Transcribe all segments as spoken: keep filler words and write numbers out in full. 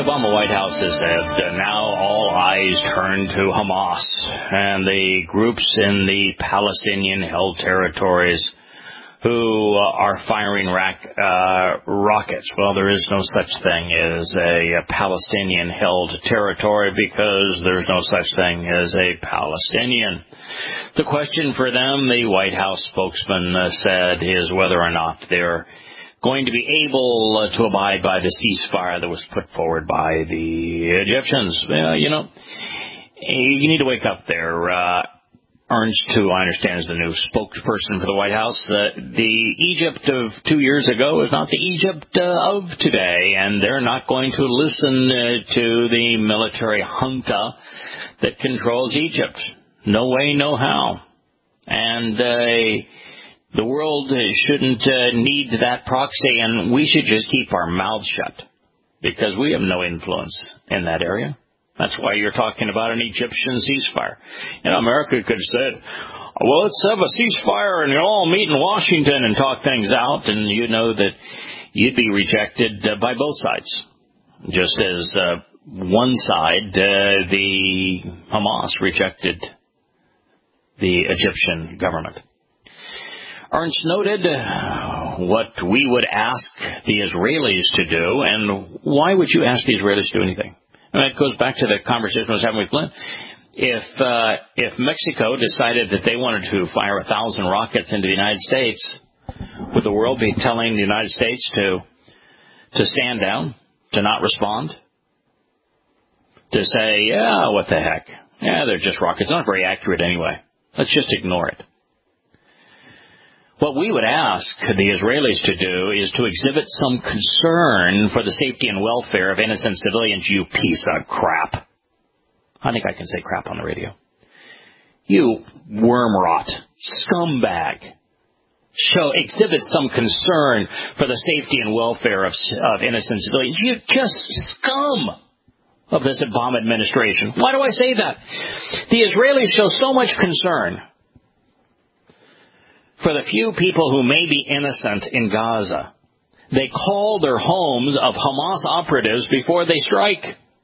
Obama White House has said uh, now all eyes turn to Hamas and the groups in the Palestinian-held territories who uh, are firing rack, uh, rockets. Well, there is no such thing as a, a Palestinian-held territory because there's no such thing as a Palestinian. The question for them, the White House spokesman uh, said, is whether or not they're going to be able uh, to abide by the ceasefire that was put forward by the Egyptians. Uh, you know, you need to wake up there. Uh, Ernst, who I understand is the new spokesperson for the White House, uh, the Egypt of two years ago is not the Egypt uh, of today, and they're not going to listen uh, to the military junta that controls Egypt. No way, no how. And uh, the world shouldn't uh, need that proxy, and we should just keep our mouths shut because we have no influence in that area. That's why you're talking about an Egyptian ceasefire. You know, America could have said, well, let's have a ceasefire and you'll all meet in Washington and talk things out, and you know that you'd be rejected uh, by both sides. Just as uh, one side, uh, the Hamas, rejected the Egyptian government. Ernst noted uh, what we would ask the Israelis to do, and why would you ask the Israelis to do anything? And that goes back to the conversation I was having with Glenn. If uh, if Mexico decided that they wanted to fire a thousand rockets into the United States, would the world be telling the United States to to stand down, to not respond, to say, yeah, what the heck? Yeah, they're just rockets. Not very accurate anyway. Let's just ignore it. What we would ask the Israelis to do is to exhibit some concern for the safety and welfare of innocent civilians, you piece of crap. I think I can say crap on the radio. You worm rot, scumbag. Show, exhibit some concern for the safety and welfare of, of innocent civilians. You just scum of this Obama administration. Why do I say that? The Israelis show so much concern for the few people who may be innocent in Gaza. They call their homes of Hamas operatives before they strike.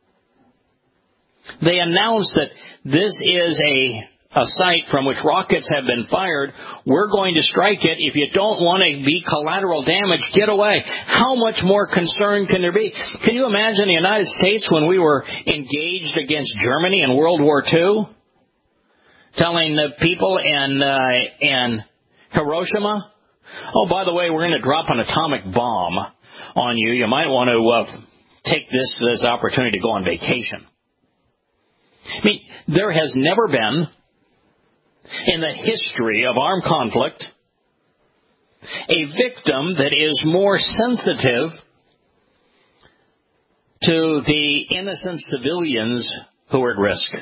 They announce that this is a, a site from which rockets have been fired. We're going to strike it. If you don't want to be collateral damage, get away. How much more concern can there be? Can you imagine the United States when we were engaged against Germany in World War Two? Telling the people in, uh, in Hiroshima, oh, by the way, we're going to drop an atomic bomb on you. You might want to uh, take this, this opportunity to go on vacation. I mean, there has never been, in the history of armed conflict, a victim that is more sensitive to the innocent civilians who are at risk.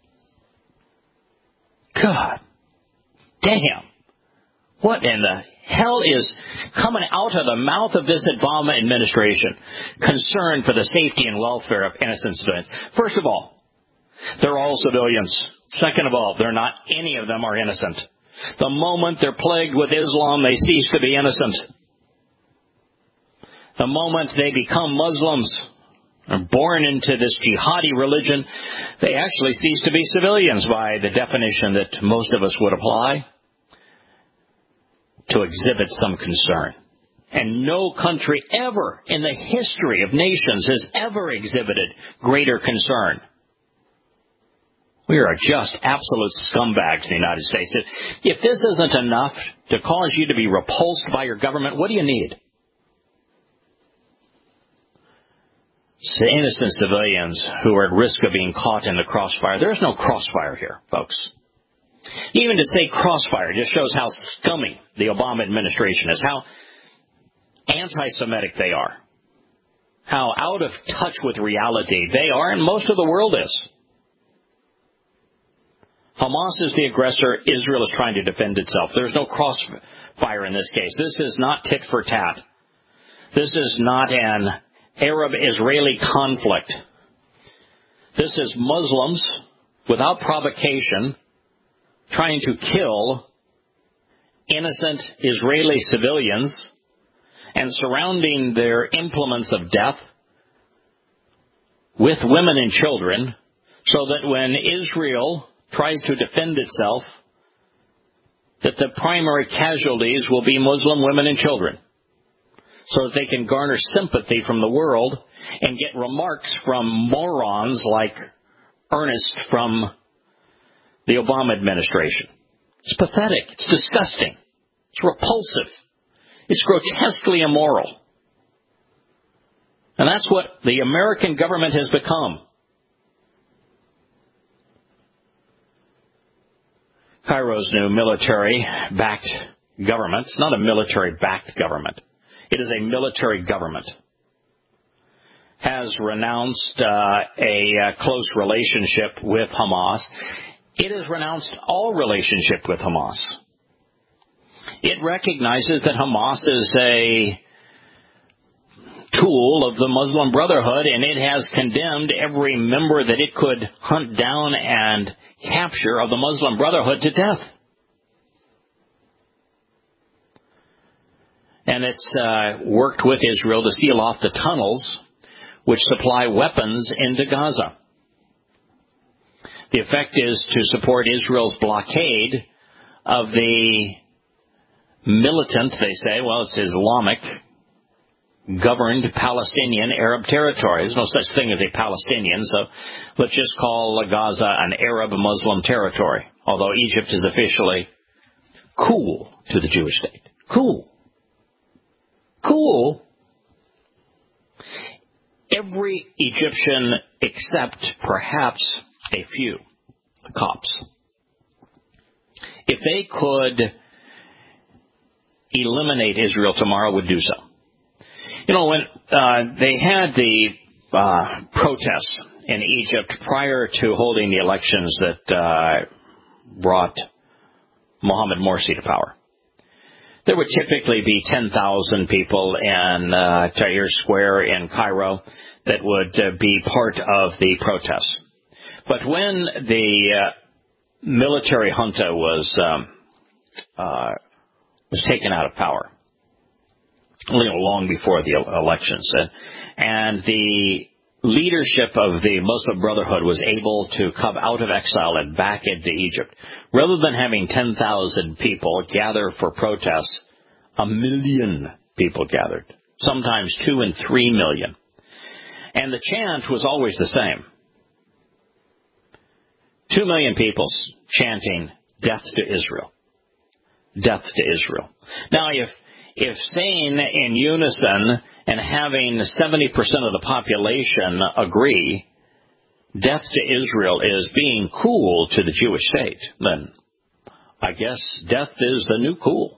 God damn. What in the hell is coming out of the mouth of this Obama administration? Concern for the safety and welfare of innocent civilians. First of all, they're all civilians. Second of all, they're not, any of them are innocent. The moment they're plagued with Islam, they cease to be innocent. The moment they become Muslims, are born into this jihadi religion, they actually cease to be civilians by the definition that most of us would apply. To exhibit some concern. And no country ever in the history of nations has ever exhibited greater concern. We are just absolute scumbags in the United States. If, if this isn't enough to cause you to be repulsed by your government, what do you need? Innocent civilians who are at risk of being caught in the crossfire. There's no crossfire here, folks. Even to say crossfire just shows how scummy the Obama administration is, how anti-Semitic they are, how out of touch with reality they are, and most of the world is. Hamas is the aggressor. Israel is trying to defend itself. There's no crossfire in this case. This is not tit for tat. This is not an Arab-Israeli conflict. This is Muslims, without provocation, trying to kill innocent Israeli civilians and surrounding their implements of death with women and children so that when Israel tries to defend itself, that the primary casualties will be Muslim women and children, so that they can garner sympathy from the world and get remarks from morons like Ernest from the Obama administration. It's pathetic. It's disgusting. It's repulsive. It's grotesquely immoral. And that's what the American government has become. Cairo's new military-backed government, it's not a military-backed government, it is a military government, has renounced uh, a uh, close relationship with Hamas. It has renounced all relationship with Hamas. It recognizes that Hamas is a tool of the Muslim Brotherhood, and it has condemned every member that it could hunt down and capture of the Muslim Brotherhood to death. And it's uh, worked with Israel to seal off the tunnels which supply weapons into Gaza. The effect is to support Israel's blockade of the militant, they say, well, it's Islamic, governed Palestinian Arab territory. There's no such thing as a Palestinian, so let's just call Gaza an Arab Muslim territory, although Egypt is officially cool to the Jewish state. Cool. Cool. Every Egyptian except perhaps a few, the Copts, if they could eliminate Israel tomorrow, would do so. You know, when uh, they had the uh, protests in Egypt prior to holding the elections that uh, brought Mohamed Morsi to power, there would typically be ten thousand people in uh, Tahrir Square in Cairo that would uh, be part of the protests. But when the uh, military junta was um, uh, was taken out of power, you know, long before the elections, uh, and the leadership of the Muslim Brotherhood was able to come out of exile and back into Egypt, rather than having ten thousand people gather for protests, a million people gathered, sometimes two and three million. And the chant was always the same. Two million people chanting, "Death to Israel. Death to Israel." Now, if if saying in unison and having seventy percent of the population agree, death to Israel is being cool to the Jewish state, then I guess death is the new cool.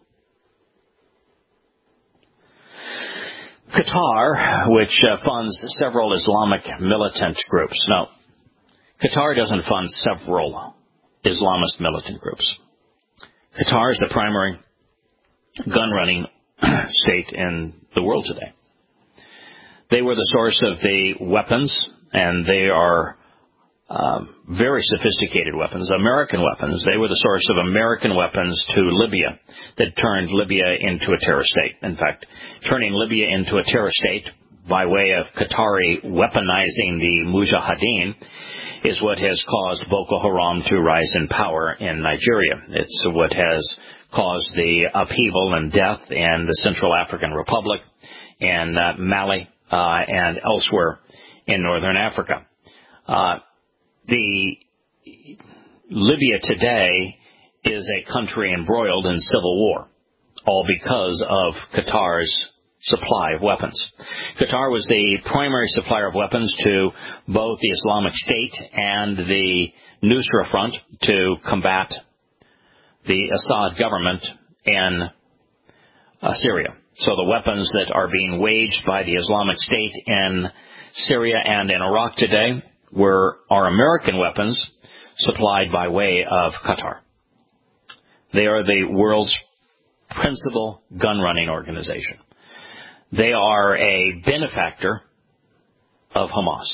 Qatar, which uh, funds several Islamic militant groups. Now, Qatar doesn't fund several Islamist militant groups. Qatar is the primary gun-running state in the world today. They were the source of the weapons, and they are um, very sophisticated weapons, American weapons. They were the source of American weapons to Libya that turned Libya into a terrorist state. In fact, turning Libya into a terrorist state by way of Qatari weaponizing the Mujahideen is what has caused Boko Haram to rise in power in Nigeria. It's what has caused the upheaval and death in the Central African Republic and uh, Mali uh, and elsewhere in northern Africa. Uh, the Libya today is a country embroiled in civil war, all because of Qatar's supply of weapons. Qatar was the primary supplier of weapons to both the Islamic State and the Nusra Front to combat the Assad government in uh, Syria. So the weapons that are being waged by the Islamic State in Syria and in Iraq today were are American weapons supplied by way of Qatar. They are the world's principal gun-running organization. They are a benefactor of Hamas.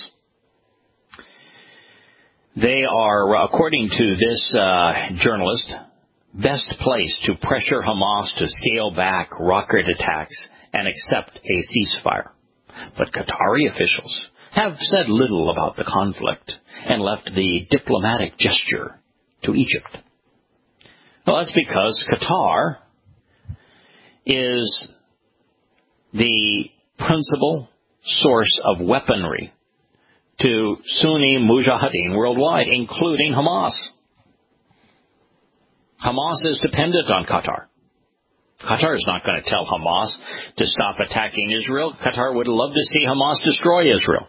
They are, according to this uh, journalist, best placed to pressure Hamas to scale back rocket attacks and accept a ceasefire. But Qatari officials have said little about the conflict and left the diplomatic gesture to Egypt. Well, that's because Qatar is the principal source of weaponry to Sunni Mujahideen worldwide, including Hamas. Hamas is dependent on Qatar. Qatar is not going to tell Hamas to stop attacking Israel. Qatar would love to see Hamas destroy Israel.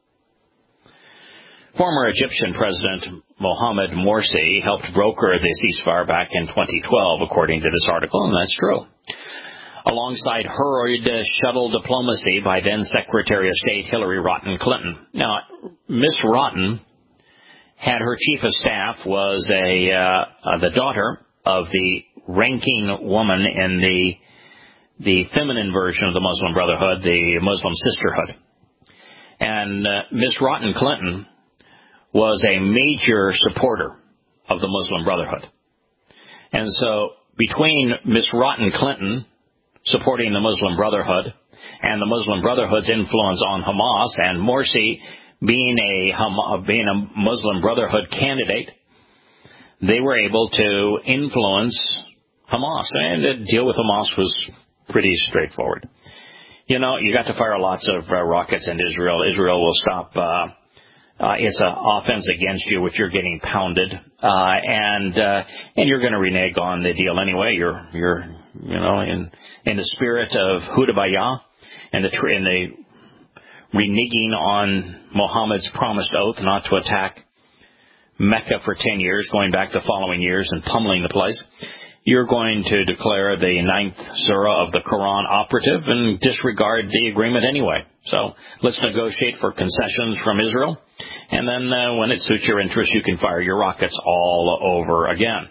Former Egyptian President Mohamed Morsi helped broker the ceasefire back in twenty twelve, according to this article, and that's true. Alongside hurried shuttle diplomacy by then Secretary of State Hillary Rodham Clinton. Now, Miss Rodham had her chief of staff was a uh, uh, the daughter of the ranking woman in the the feminine version of the Muslim Brotherhood, the Muslim Sisterhood. And uh, Miss Rodham Clinton was a major supporter of the Muslim Brotherhood. And so between Miss Rodham Clinton supporting the Muslim Brotherhood and the Muslim Brotherhood's influence on Hamas and Morsi being a, being a Muslim Brotherhood candidate, they were able to influence Hamas. And the deal with Hamas was pretty straightforward. You know, you got to fire lots of uh, rockets into Israel. Israel will stop uh, uh, its uh, offense against you, which you're getting pounded, uh, and uh, and you're going to renege on the deal anyway. You're you're you know in in the spirit of Hudabayah and the tr- and the reneging on Muhammad's promised oath not to attack Mecca for ten years, going back the following years and pummeling the place. You're going to declare the ninth surah of the Quran operative and disregard the agreement anyway. So let's negotiate for concessions from Israel, and then uh, when it suits your interest, you can fire your rockets all over again.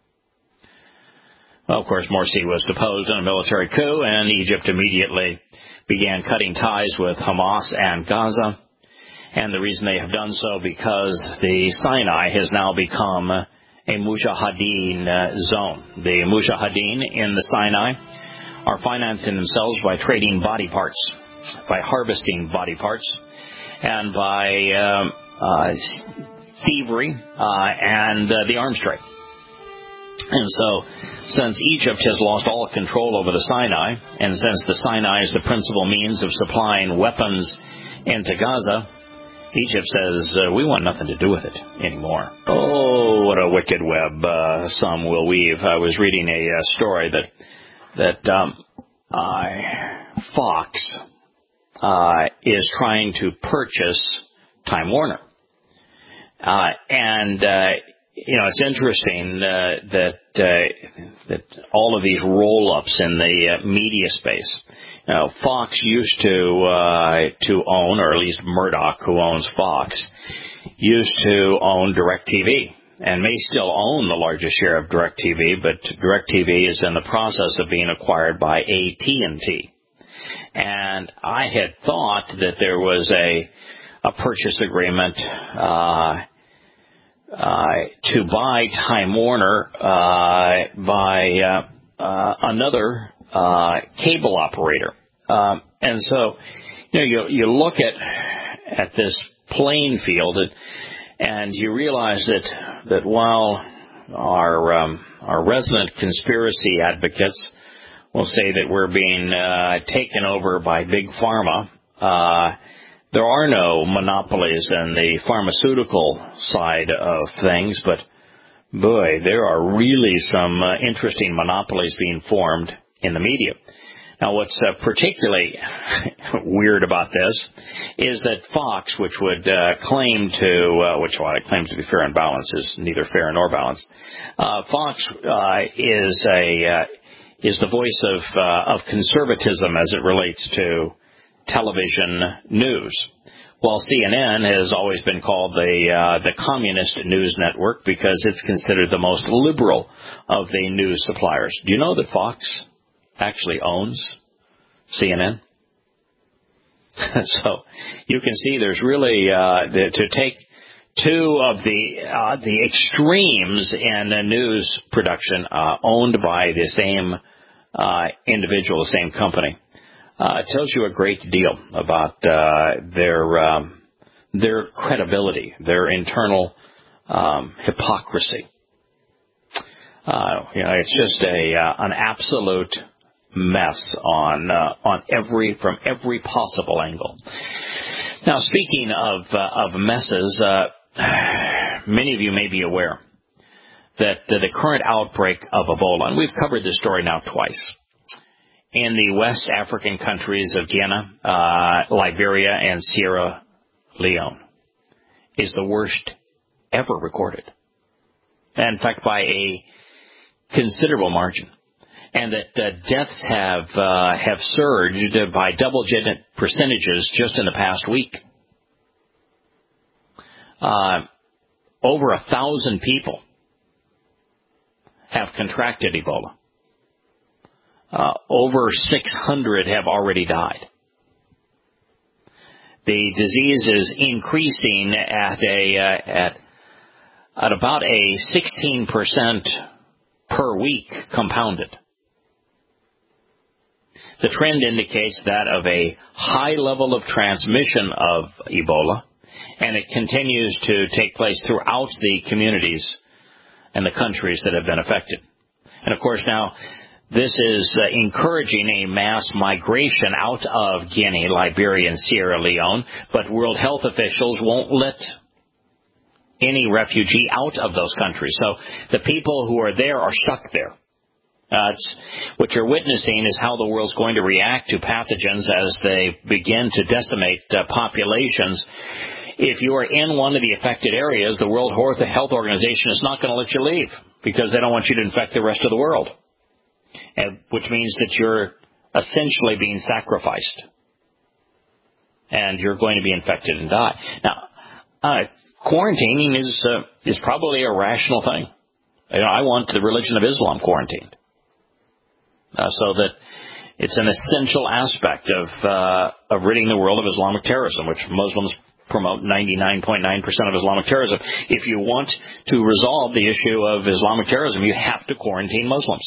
Well, of course, Morsi was deposed in a military coup, and Egypt immediately began cutting ties with Hamas and Gaza. And the reason they have done so because the Sinai has now become a Mujahideen uh, zone. The Mujahideen in the Sinai are financing themselves by trading body parts, by harvesting body parts, and by um, uh, thievery uh, and uh, the arms trade. And so, since Egypt has lost all control over the Sinai, and since the Sinai is the principal means of supplying weapons into Gaza, Egypt says, uh, we want nothing to do with it anymore. Oh, what a wicked web uh, some will weave. I was reading a uh, story that that um, uh, Fox uh, is trying to purchase Time Warner. Uh, and, uh, you know, it's interesting uh, that uh, that all of these roll-ups in the uh, media space. Now, Fox used to uh, to own, or at least Murdoch, who owns Fox, used to own DirecTV, and may still own the largest share of DirecTV, but DirecTV is in the process of being acquired by A T and T. And I had thought that there was a a purchase agreement uh, uh, to buy Time Warner uh, by uh, uh, another Uh, cable operator. Um, and so, you know, you, you look at, at this playing field and, and you realize that, that while our, um, our resident conspiracy advocates will say that we're being, uh, taken over by Big Pharma, uh, there are no monopolies in the pharmaceutical side of things, but boy, there are really some uh, interesting monopolies being formed in the media. Now, what's uh, particularly weird about this is that Fox, which would uh, claim to, uh, which well, it claims to be fair and balanced, is neither fair nor balanced. Uh, Fox uh, is a uh, is the voice of uh, of conservatism as it relates to television news, while C N N has always been called the uh, the communist news network because it's considered the most liberal of the news suppliers. Do you know that Fox actually owns C N N? So you can see there's really uh, the, to take two of the uh, the extremes in the news production uh, owned by the same uh, individual, the same company. Uh, it tells you a great deal about uh, their um, their credibility, their internal um, hypocrisy. Uh, you know, it's just a uh, an absolute mess on uh, on every from every possible angle. Now, speaking of uh, of messes, uh, many of you may be aware that uh, the current outbreak of Ebola, and we've covered this story now twice, in the West African countries of Guinea, uh, Liberia, and Sierra Leone, is the worst ever recorded. In fact, by a considerable margin. And that uh, deaths have uh, have surged by double-digit percentages just in the past week. Uh, over a thousand people have contracted Ebola. Uh, over six hundred have already died. The disease is increasing at a uh, at at about a sixteen percent per week compounded. The trend indicates that of a high level of transmission of Ebola, and it continues to take place throughout the communities and the countries that have been affected. And of course now, this is uh, encouraging a mass migration out of Guinea, Liberia, and Sierra Leone, but World Health officials won't let any refugee out of those countries. So the people who are there are stuck there. Uh, it's, what you're witnessing is how the world's going to react to pathogens as they begin to decimate uh, populations. If you are in one of the affected areas, the World Health Organization is not going to let you leave because they don't want you to infect the rest of the world, and, which means that you're essentially being sacrificed, and you're going to be infected and die. Now, uh, quarantining is uh, is probably a rational thing. You know, I want the religion of Islam quarantined. Uh, so that it's an essential aspect of uh, of ridding the world of Islamic terrorism, which Muslims promote ninety-nine point nine percent of Islamic terrorism. If you want to resolve the issue of Islamic terrorism, you have to quarantine Muslims.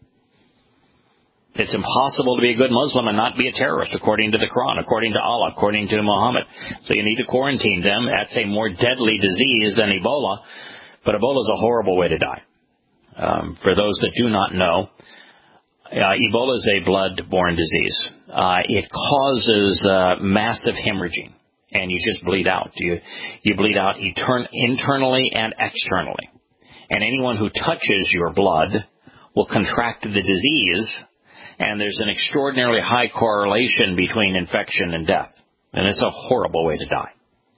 It's impossible to be a good Muslim and not be a terrorist, according to the Quran, according to Allah, according to Muhammad. So you need to quarantine them. That's a more deadly disease than Ebola, but Ebola is a horrible way to die. Um, for those that do not know, Uh, Ebola is a blood-borne disease. Uh, it causes uh, massive hemorrhaging, and you just bleed out. You you bleed out etern- internally and externally. And anyone who touches your blood will contract the disease, and there's an extraordinarily high correlation between infection and death. And it's a horrible way to die.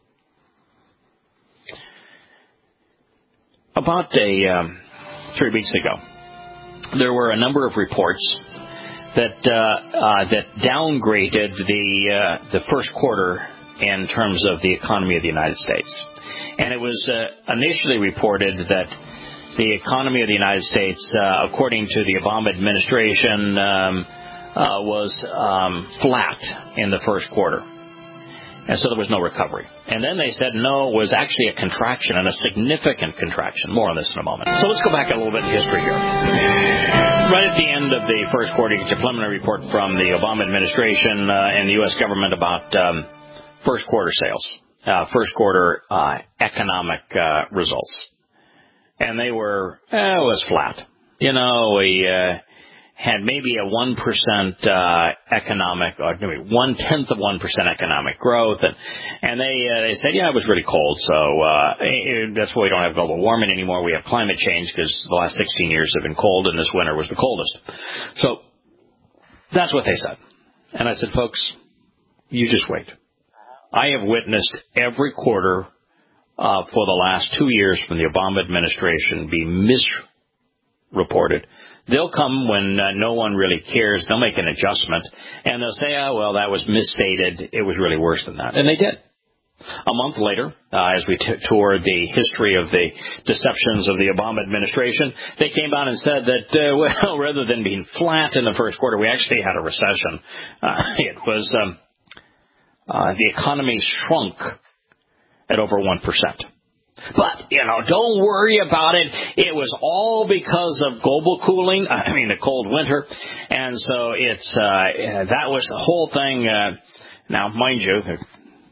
About a um, three weeks ago, there were a number of reports that uh, uh, that downgraded the uh, the first quarter in terms of the economy of the United States. And it was uh, initially reported that the economy of the United States, uh, according to the Obama administration, um, uh, was um, flat in the first quarter. And so there was no recovery. And then they said, no, it was actually a contraction, and a significant contraction. More on this in a moment. So let's go back a little bit in history here. Right at the end of the first quarter, you get a preliminary report from the Obama administration uh, and the U S government about um, first quarter sales, uh, first quarter uh, economic uh, results. And they were, eh, it was flat. You know, we uh, had maybe a one percent uh, economic, or maybe one-tenth of one percent economic growth. And, and they uh, they said, yeah, it was really cold, so uh, it, that's why we don't have global warming anymore. We have climate change because the last sixteen years have been cold, and this winter was the coldest. So that's what they said. And I said, folks, you just wait. I have witnessed every quarter uh, for the last two years from the Obama administration be misreported. They'll come when uh, no one really cares. They'll make an adjustment, and they'll say, oh, well, that was misstated. It was really worse than that. And they did. A month later, uh, as we t- toured the history of the deceptions of the Obama administration, they came out and said that, uh, well, rather than being flat in the first quarter, we actually had a recession. Uh, it was um, uh, the economy shrunk at over one percent. But, you know, don't worry about it. It was all because of global cooling, I mean, the cold winter. And so it's, uh, that was the whole thing. Uh, now, mind you, the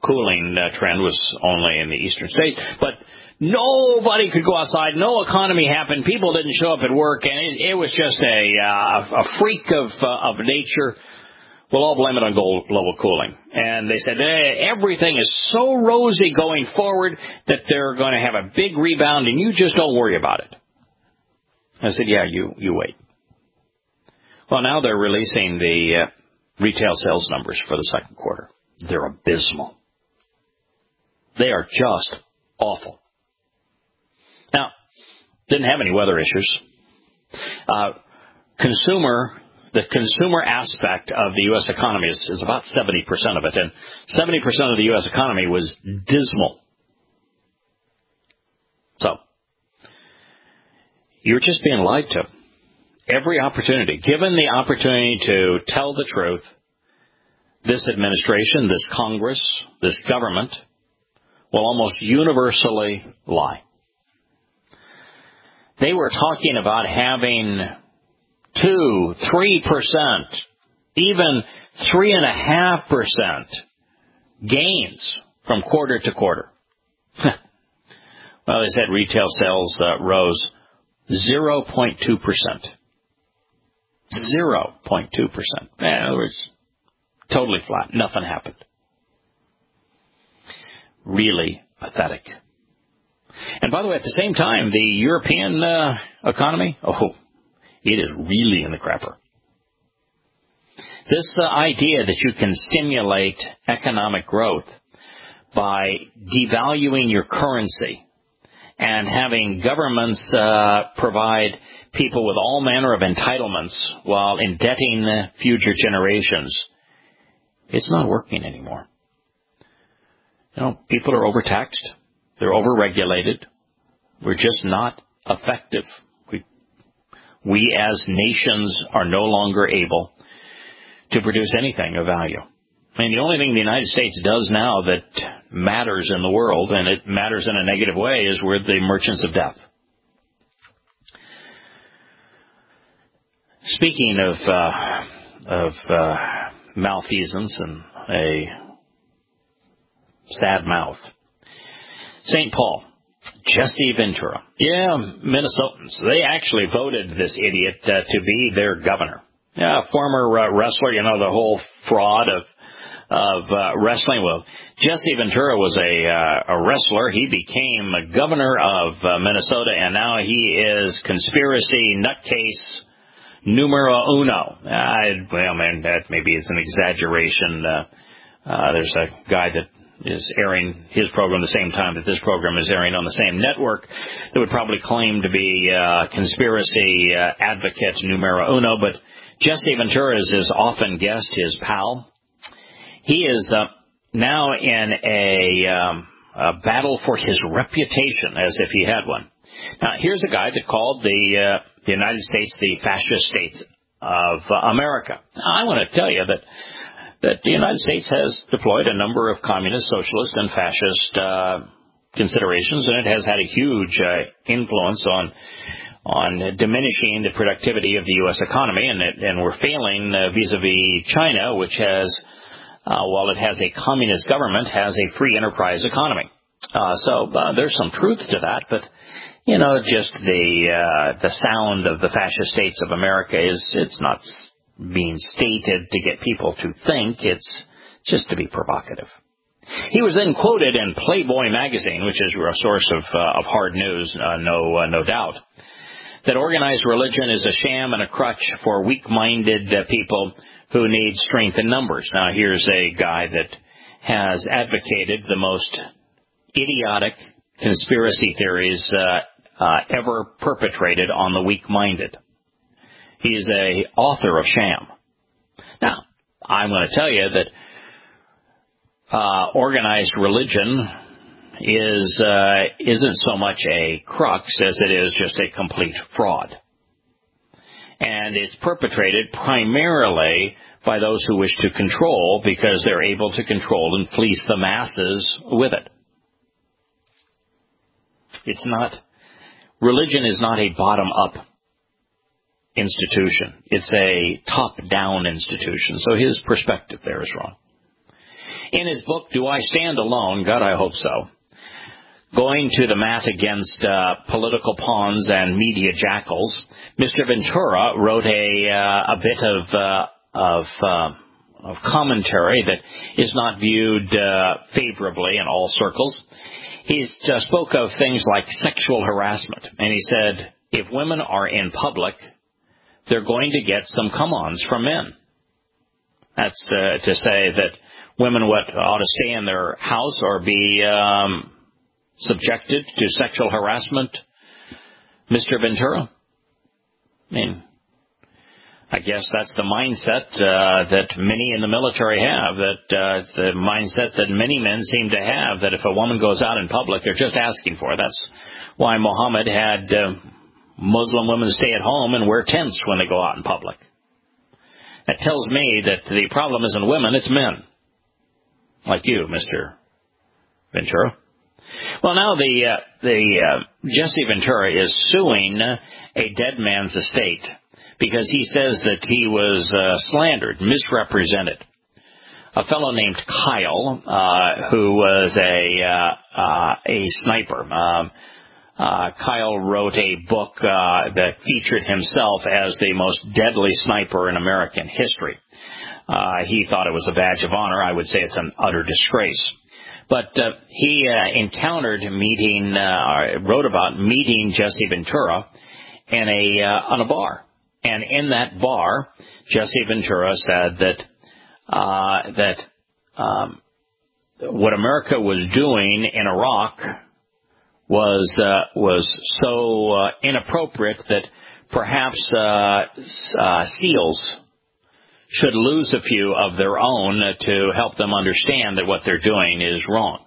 cooling uh, trend was only in the eastern states, but nobody could go outside. No economy happened. People didn't show up at work, and it, it was just a, uh, a freak of uh, of nature. We'll all blame it on global cooling. And they said, hey, everything is so rosy going forward that they're going to have a big rebound, and you just don't worry about it. I said, yeah, you, you wait. Well, now they're releasing the uh, retail sales numbers for the second quarter. They're abysmal. They are just awful. Now, didn't have any weather issues. Uh, consumer... The consumer aspect of the U S economy is, is about seventy percent of it, and seventy percent of the U S economy was dismal. So, you're just being lied to. Every opportunity, given the opportunity to tell the truth, this administration, this Congress, this government will almost universally lie. They were talking about having two, three percent, even three and a half percent gains from quarter to quarter. Well, they said retail sales uh, rose zero point two percent. zero point two percent. In other words, totally flat. Nothing happened. Really pathetic. And by the way, at the same time, the European uh, economy, oh, it is really in the crapper. This uh, idea that you can stimulate economic growth by devaluing your currency and having governments uh, provide people with all manner of entitlements while indebting future generations, it's not working anymore. You know, people are overtaxed. They're overregulated. We're just not effective. We as nations are no longer able to produce anything of value. I mean, the only thing the United States does now that matters in the world, and it matters in a negative way, is we're the merchants of death. Speaking of uh, of uh, malfeasance and a sad mouth, Saint Paul. Jesse Ventura. Yeah, Minnesotans. They actually voted this idiot uh, to be their governor. Yeah, former uh, wrestler, you know, the whole fraud of of uh, wrestling. Well, Jesse Ventura was a uh, a wrestler. He became a governor of uh, Minnesota, and now he is conspiracy nutcase numero uno. Uh, well, man, that maybe is an exaggeration. Uh, uh, there's a guy that is airing his program the same time that this program is airing on the same network that would probably claim to be uh, conspiracy uh, advocate numero uno, but Jesse Ventura is his often guest, his pal. He is uh, now in a, um, a battle for his reputation, as if he had one. Now, here's a guy that called the, uh, the United States the fascist states of uh, America. Now, I want to tell you that that the United States has deployed a number of communist, socialist, and fascist uh, considerations, and it has had a huge uh, influence on on diminishing the productivity of the U S economy, and, it, and we're failing uh, vis-a-vis China, which has, uh, while it has a communist government, has a free enterprise economy. Uh, so uh, there's some truth to that, but you know, just the uh, the sound of the fascist states of America is it's not being stated to get people to think. It's just to be provocative. He was then quoted in Playboy magazine, which is a source of uh, of hard news, uh, no uh, no doubt, that organized religion is a sham and a crutch for weak-minded uh, people who need strength in numbers. Now, here's a guy that has advocated the most idiotic conspiracy theories uh, uh, ever perpetrated on the weak-minded. He's a author of sham. Now, I'm going to tell you that uh, organized religion is uh, isn't so much a crux as it is just a complete fraud. And it's perpetrated primarily by those who wish to control because they're able to control and fleece the masses with it. It's not, religion is not a bottom-up institution. It's a top-down institution. So his perspective there is wrong. In his book, Do I Stand Alone? God, I hope so. Going to the mat against uh, political pawns and media jackals, Mister Ventura wrote a uh, a bit of uh, of uh, of commentary that is not viewed uh, favorably in all circles. He uh, spoke of things like sexual harassment, and he said, if women are in public, they're going to get some come-ons from men. That's uh, to say that women what ought to stay in their house or be um, subjected to sexual harassment. Mister Ventura? I mean, I guess that's the mindset uh, that many in the military have, that uh, it's the mindset that many men seem to have, that if a woman goes out in public, they're just asking for it. That's why Muhammad had uh, Muslim women stay at home and wear tents when they go out in public. That tells me that the problem isn't women, it's men. Like you, Mister Ventura. Well, now the uh, the uh, Jesse Ventura is suing a dead man's estate because he says that he was uh, slandered, misrepresented. A fellow named Kyle, uh, who was a uh, uh, a sniper. Um, uh, Kyle wrote a book uh, that featured himself as the most deadly sniper in American history. Uh, he thought it was a badge of honor. I would say it's an utter disgrace. But uh, he uh, encountered meeting, uh, wrote about meeting Jesse Ventura in a uh, on a bar. And in that bar, Jesse Ventura said that uh, that um, what America was doing in Iraq was uh, was so uh, inappropriate that perhaps uh, uh, SEALs should lose a few of their own to help them understand that what they're doing is wrong.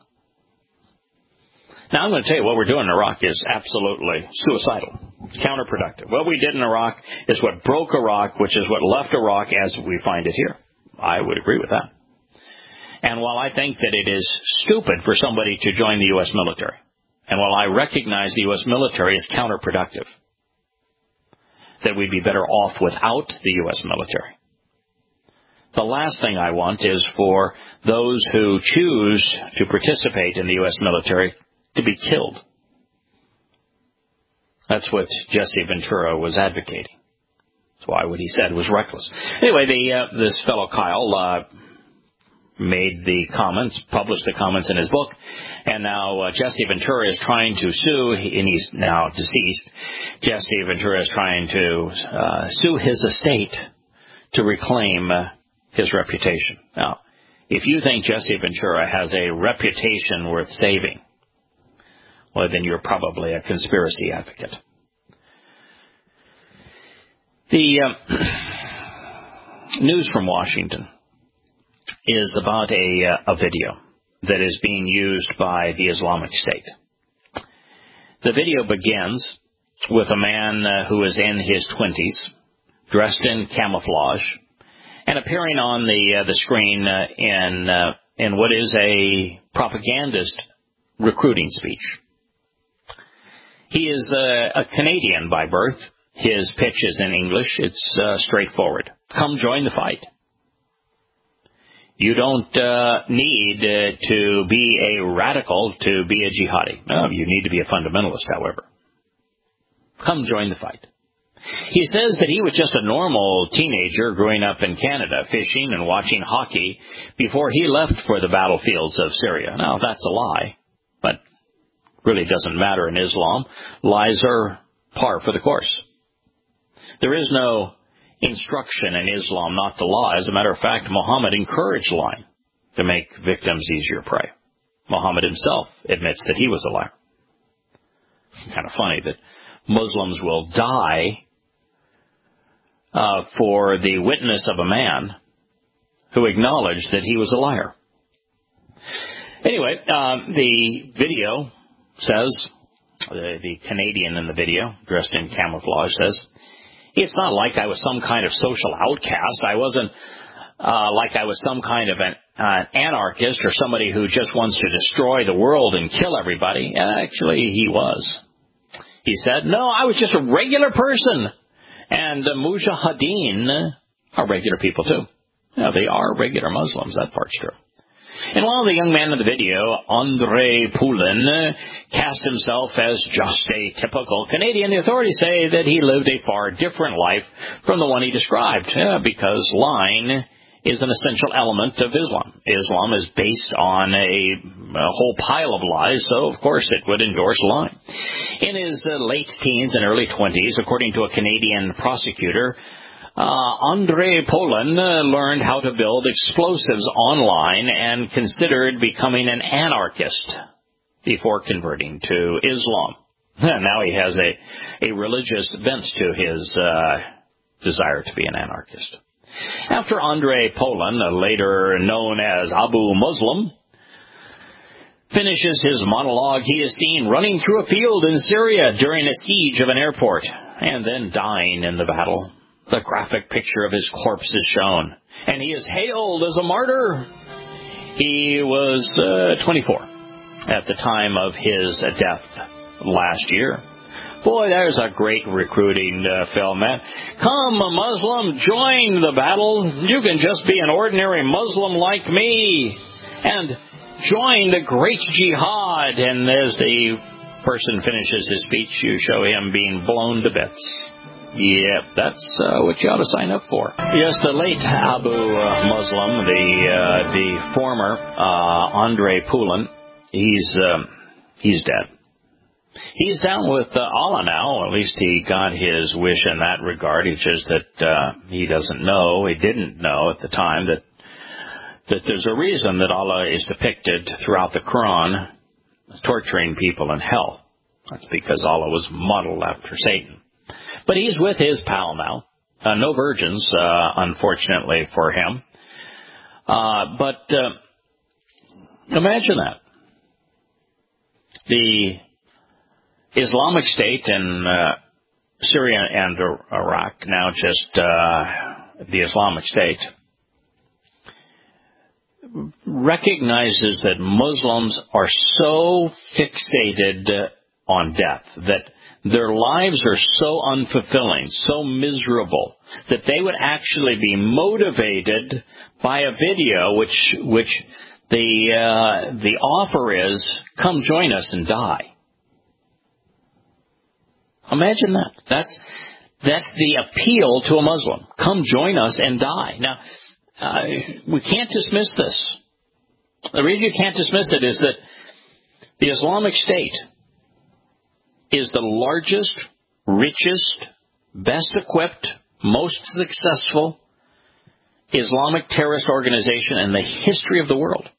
Now, I'm going to tell you what we're doing in Iraq is absolutely suicidal, counterproductive. What we did in Iraq is what broke Iraq, which is what left Iraq as we find it here. I would agree with that. And while I think that it is stupid for somebody to join the U S military, and while I recognize the U S military is counterproductive, that we'd be better off without the U S military. The last thing I want is for those who choose to participate in the U S military to be killed. That's what Jesse Ventura was advocating. That's why what he said was reckless. Anyway, the, uh, this fellow Kyle uh, made the comments, published the comments in his book, and now uh, Jesse Ventura is trying to sue, and he's now deceased. Jesse Ventura is trying to uh, sue his estate to reclaim uh, his reputation. Now, if you think Jesse Ventura has a reputation worth saving, well, then you're probably a conspiracy advocate. The uh, news from Washington is about a, uh, a video that is being used by the Islamic State. The video begins with a man uh, who is in his twenties, dressed in camouflage, and appearing on the uh, the screen uh, in uh, in what is a propagandist recruiting speech. He is uh, a Canadian by birth. His pitch is in English. It's uh, straightforward. Come join the fight. You don't uh, need uh, to be a radical to be a jihadi. No, you need to be a fundamentalist, however. Come join the fight. He says that he was just a normal teenager growing up in Canada, fishing and watching hockey before he left for the battlefields of Syria. Now, that's a lie, but really doesn't matter in Islam. Lies are par for the course. There is no instruction in Islam not to lie. As a matter of fact, Muhammad encouraged lying to make victims easier prey. Muhammad himself admits that he was a liar. Kind of funny that Muslims will die uh, for the witness of a man who acknowledged that he was a liar. Anyway, um, the video says, the, the Canadian in the video, dressed in camouflage, says, it's not like I was some kind of social outcast. I wasn't uh, like I was some kind of an uh, anarchist or somebody who just wants to destroy the world and kill everybody. Actually, he was. He said, no, I was just a regular person. And the Mujahideen are regular people, too. Yeah, they are regular Muslims. That part's true. And while the young man in the video, Andrei Poulin, cast himself as just a typical Canadian, the authorities say that he lived a far different life from the one he described, uh, because lying is an essential element of Islam. Islam is based on a, a whole pile of lies, so of course it would endorse lying. In his uh, late teens and early twenties, according to a Canadian prosecutor, Uh, Andrei Poulin uh, learned how to build explosives online and considered becoming an anarchist before converting to Islam. Now he has a, a religious bent to his uh, desire to be an anarchist. After Andrei Poulin, later known as Abu Muslim, finishes his monologue, he is seen running through a field in Syria during a siege of an airport and then dying in the battle. The graphic picture of his corpse is shown, and he is hailed as a martyr. He was uh, twenty-four at the time of his death last year. Boy, there's a great recruiting uh, film, man. Come, a Muslim, join the battle. You can just be an ordinary Muslim like me, and join the great jihad. And as the person finishes his speech, you show him being blown to bits. Yep, that's uh, what you ought to sign up for. Yes, the late Abu uh, Muslim, the uh, the former uh, Andrei Poulin, he's um, he's dead. He's down with uh, Allah now. At least he got his wish in that regard. It's just that uh, he doesn't know, he didn't know at the time that that there's a reason that Allah is depicted throughout the Quran as torturing people in hell. That's because Allah was modeled after Satan. But he's with his pal now. Uh, no virgins, uh, unfortunately for him. Uh, but uh, imagine that. The Islamic State in uh, Syria and Iraq, now just uh, the Islamic State, recognizes that Muslims are so fixated on death that their lives are so unfulfilling, so miserable, that they would actually be motivated by a video which which the uh, the offer is, come join us and die. Imagine that. That's that's the appeal to a Muslim. Come join us and die. Now, uh, we can't dismiss this. The reason you can't dismiss it is that the Islamic State is the largest, richest, best equipped, most successful Islamic terrorist organization in the history of the world.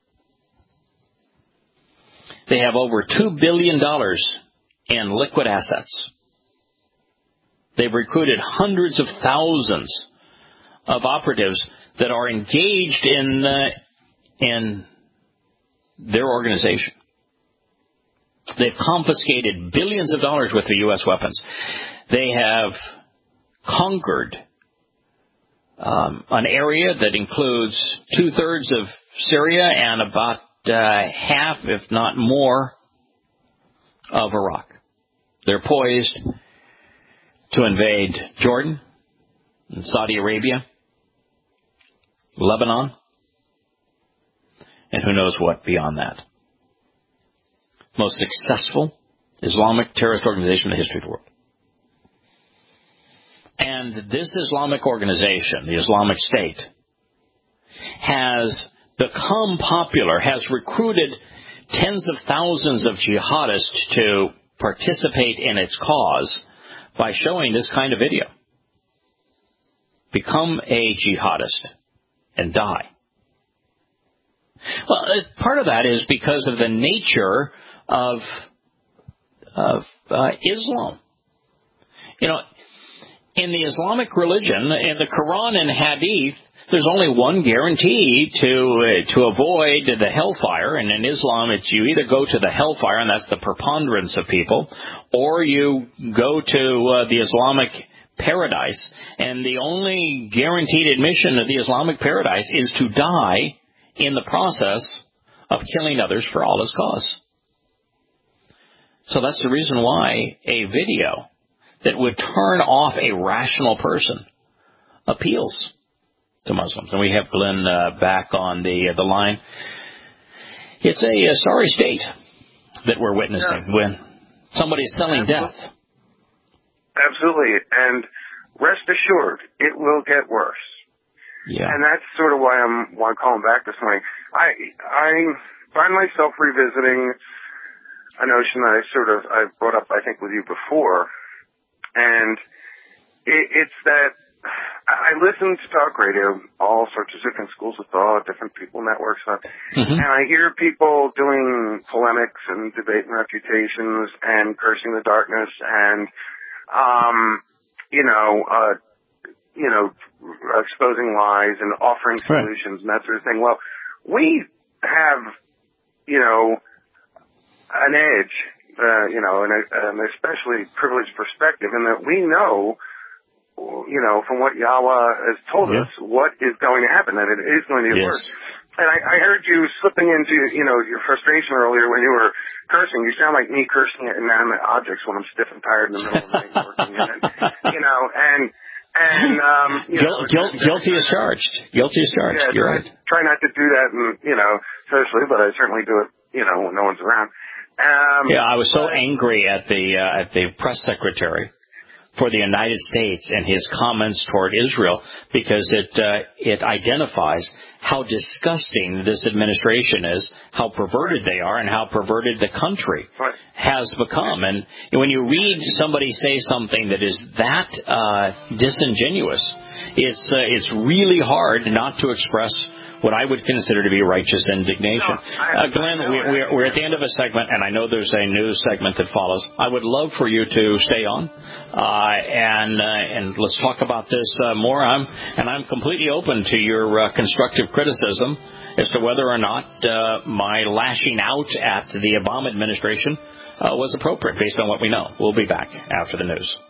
They have over two billion dollars in liquid assets. They've recruited hundreds of thousands of operatives that are engaged in, uh, in their organization. They've confiscated billions of dollars worth of U S weapons. They have conquered um, an area that includes two-thirds of Syria and about uh, half, if not more, of Iraq. They're poised to invade Jordan and Saudi Arabia, Lebanon, and who knows what beyond that. Most successful Islamic terrorist organization in the history of the world. And this Islamic organization, the Islamic State, has become popular, has recruited tens of thousands of jihadists to participate in its cause by showing this kind of video. Become a jihadist and die. Well, part of that is because of the nature of of uh, Islam. You know, in the Islamic religion, in the Quran and Hadith, there's only one guarantee to uh, to avoid the hellfire. And in Islam, it's you either go to the hellfire, and that's the preponderance of people, or you go to uh, the Islamic paradise. And the only guaranteed admission of the Islamic paradise is to die in the process of killing others for Allah's cause. So that's the reason why a video that would turn off a rational person appeals to Muslims. And we have Glenn uh, back on the uh, the line. it's a, a sorry state that we're witnessing yeah. when somebody is selling Absolutely. death. Absolutely. And rest assured, it will get worse. Yeah. And that's sort of why I'm why I'm calling back this morning. I I find myself revisiting a notion that I sort of I brought up I think with you before, and it, it's that I listen to talk radio, all sorts of different schools of thought, different people networks, uh, mm-hmm. and I hear people doing polemics and debate and refutations and cursing the darkness and um you know uh you know, exposing lies and offering solutions right. and that sort of thing. Well, we have, you know, an edge, uh, you know, and an especially privileged perspective in that we know, you know, from what Yahweh has told yeah. us, what is going to happen, that it is going to get yes. worse. And I, I heard you slipping into, you know, your frustration earlier when you were cursing. You sound like me cursing at inanimate objects when I'm stiff and tired in the middle of the night working in it, you know, and And, um, you Guil- know, guil- guilty as charged. Guilty as charged. Yeah, You're try, right. Try not to do that, and you know, socially, but I certainly do it, you know, when no one's around. Um, yeah, I was so but, angry at the uh, at the press secretary for the United States and his comments toward Israel because it uh, it identifies how disgusting this administration is, how perverted they are, and how perverted the country right. has become. And when you read somebody say something that is that uh, disingenuous, it's uh, it's really hard not to express what I would consider to be righteous indignation. No, I, uh, Glenn, we, we're, we're at the end of a segment, and I know there's a news segment that follows. I would love for you to stay on, uh, and uh, and let's talk about this uh, more. I'm, and I'm completely open to your uh, constructive criticism as to whether or not uh, my lashing out at the Obama administration uh, was appropriate based on what we know. We'll be back after the news.